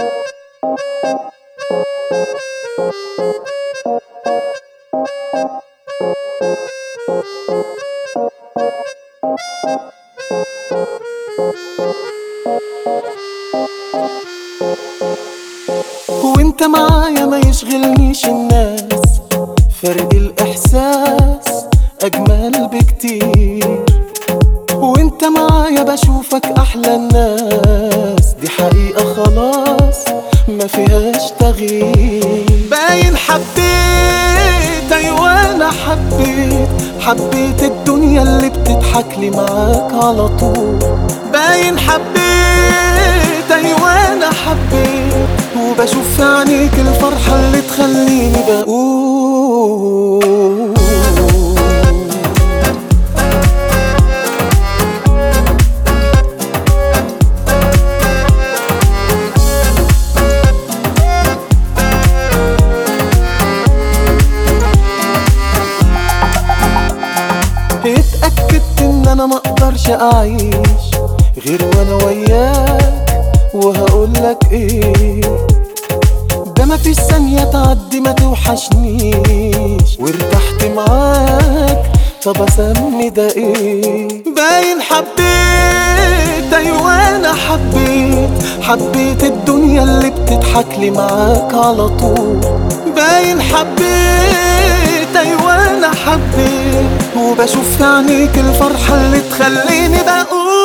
وانت معايا ما يشغلنيش الناس، فرق الإحساس أجمل بكتير. وانت معايا بشوفك أحلى الناس، دي حقيقة خلاص ما فيهاش تغيير. باين حبيت، أيوة أنا حبيت الدنيا اللي بتضحك لي معاك على طول. باين حبيت، أيوة أنا وبشوف في عينيك الفرحة اللي تخليني بقول. اتأكدت ان انا مقدرش اعيش غير وانا وياك، وهقولك ايه، ده مفيش ثانية تعدي ما توحشنيش، وارتحت معاك طب اسمي ده ايه. باين حبيت، ايوه انا حبيت الدنيا اللي بتضحك لي معاك على طول. باين حبيت، ايوه انا وبشوف في عينيك الفرحة اللي تخليني بقول.